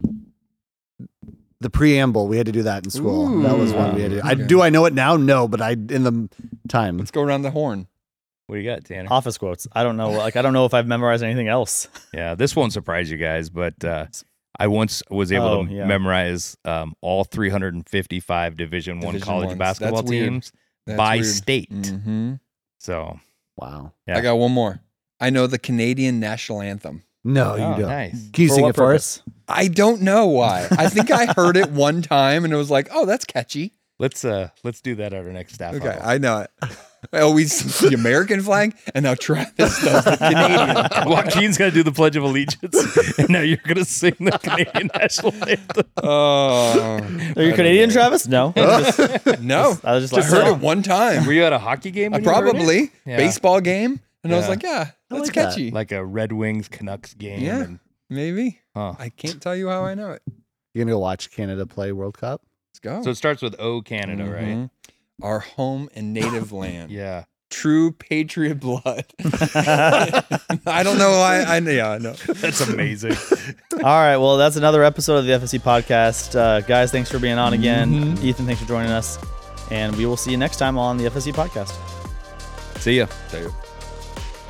the preamble. We had to do that in school. that was one we had to do. I Ooh, okay. do I know it now? No, but I in the time. Let's go around the horn. What do you got, Tanner? office quotes? I don't know. Like I don't know if I've memorized anything else. Yeah, this won't surprise you guys, but uh, I once was able Oh, to yeah. memorize um, all three hundred fifty-five Division One Division college ones. basketball That's weird. teams That's by weird. state. Mm-hmm. So Wow. Yeah. I got one more. I know the Canadian national anthem. No, oh, you don't. nice. Can you For sing what it for purpose? us? I don't know why. I think I heard it one time and it was like, oh, that's catchy. Let's uh let's do that at our next staff. Okay, huddle. I know it. I always the American flag, and now Travis does the Canadian. Joaquin's gonna do the Pledge of Allegiance, and now you're gonna sing the Canadian national anthem. Oh, Are you Canadian, Travis? No. no. I was just I like, heard oh. it one time. Were you at a hockey game? I When you heard it? probably Yeah. baseball game, and I was Yeah. like, yeah, I that's like that. catchy. Like a Red Wings Canucks game. Yeah. and- Maybe huh. I can't tell you how I know it. You're gonna go watch Canada play World Cup? Let's go. So it starts with O Canada, right? Mhm. Our home and native land. Yeah. true patriot blood. I don't know why. I yeah, I know. That's amazing. All right. Well, that's another episode of the F S C podcast. Uh, guys, thanks for being on again. Mhm. Ethan, thanks for joining us. And we will see you next time on the F S C podcast. See ya. Good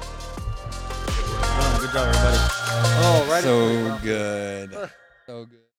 job, everybody. Oh, right. So good. So good.